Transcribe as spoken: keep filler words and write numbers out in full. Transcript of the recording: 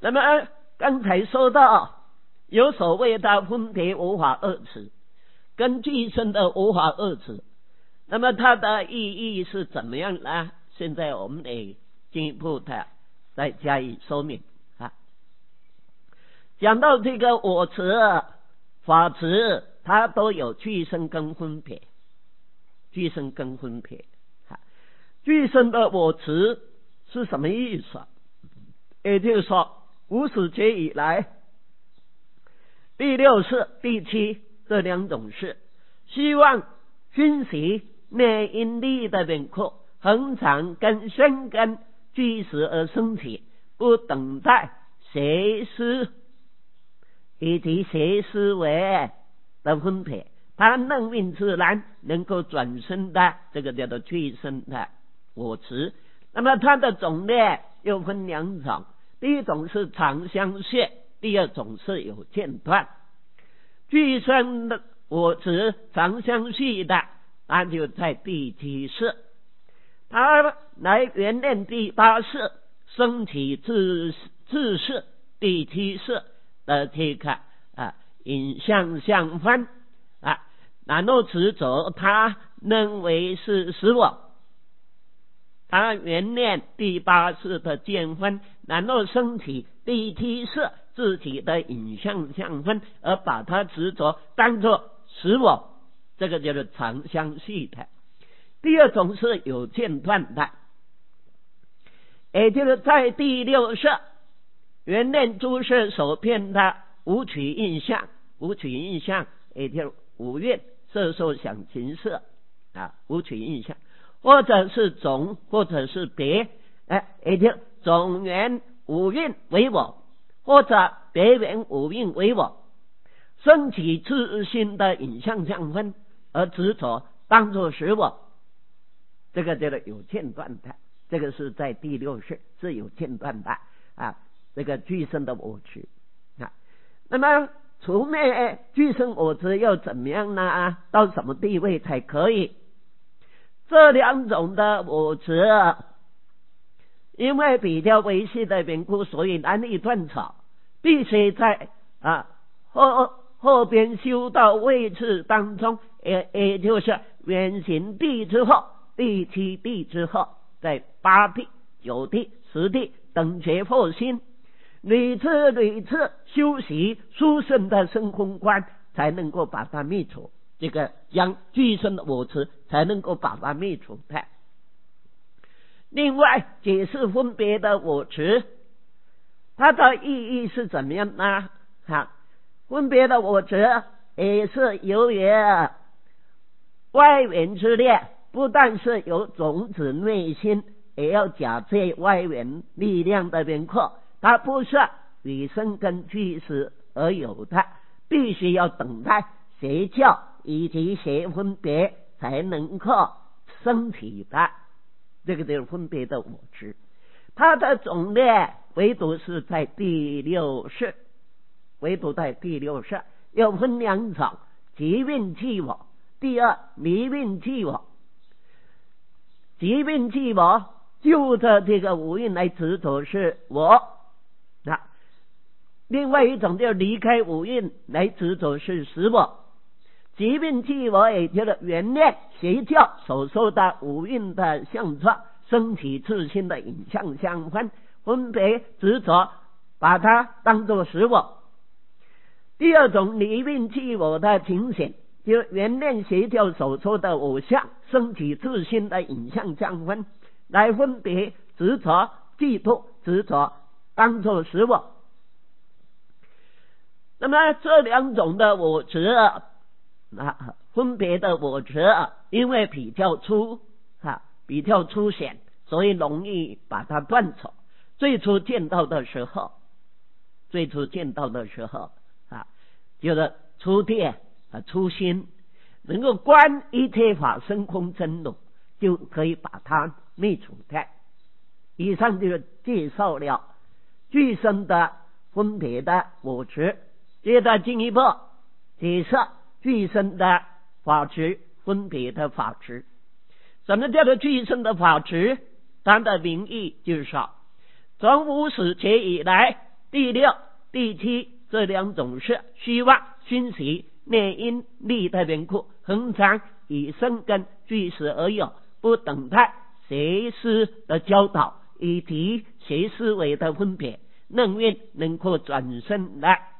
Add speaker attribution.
Speaker 1: 那么刚才说到有所谓的分别无法二词跟具身的无法二词，那么它的意义是怎么样呢？现在我们得进一步的再加以说明啊。讲到这个我词、法词，它都有具身跟分别，具身跟分别啊。具身的我词是什么意思？也就是说，无始劫以来，第六世、第七这两种事，希望熏习内因力的轮廓，恒常跟生根具实而生起，不等待邪思以及邪思维的分别，它能运自然，能够转生的，这个叫做具身的我执。那么它的种类又分两种，第一种是长相续，第二种是有间断。具身的我执长相续的，那就在第七世，它来圆练第八世，升起自自世第七世的这个啊影像相分啊，然后执着他认为是实我，他圆练第八世的见分，然后升起第七世自己的影像相分，而把它执着当作实我，这个叫做长相续的。第二种是有间断的，也就是在第六世圆练诸事所变的五取印象，五取印象也就是五蕴色受想行识啊，五取印象，或者是总，或者是别，哎，也就总缘五蕴为我，或者别缘五蕴为我，升起自心的影像相分，而执着当作实我，这个叫做有间断的，这个是在第六世是有间断的啊，这个具身的我执啊。那么除灭具身我执又怎么样呢？到什么地位才可以？这两种的我执，因为比较维系的缘故，所以难以断除，必须在啊后后边修到位置当中，也也就是远行地之后，第七地之后，在八地、九地、十地等觉破心，屡次屡次修习殊胜的生空观，才能够把它灭除。这个将具身的我执才能够把它灭除的。另外解释分别的我执，它的意义是怎么样呢？哈，分别的我执也是由于外缘之力，不但是有种子内心，也要假借外缘力量的缘故，它不是与生根具实而有的，必须要等待邪教以及邪分别才能够升起的，这个就是分别的我执。它的种类唯独是在第六世，唯独在第六世又分两种，即运即我，第二迷运即我。即运即我，就着这个五蕴来执着是我，那另外一种就离开五蕴来执着是实我。即运即我，也就是圆练邪教所说的五蕴的相状，升起自心的影像相分，分别执着，把它当作实我。第二种离运即我的情形，就圆练邪教所说的偶像，升起自心的影像相分，来分别执着、嫉妒、执着，当作实我。那么这两种的我执啊，分别的我执，因为比较粗啊，比较粗显，所以容易把它断除。最初见到的时候，最初见到的时候啊，就是初见啊，初心，能够观一切法生空真如，就可以把它灭除掉。以上就介绍了具身的分别的我执，接着进一步解释具身的法执，分别的法执。什么叫做具身的法执？它的名义就是说，从无始劫以来， 第六、第七这两种是虚妄、熏习、内因、力代变库、恒常以生根据实而有，不等待邪师的教导以及邪思维的分别，能运能够转身来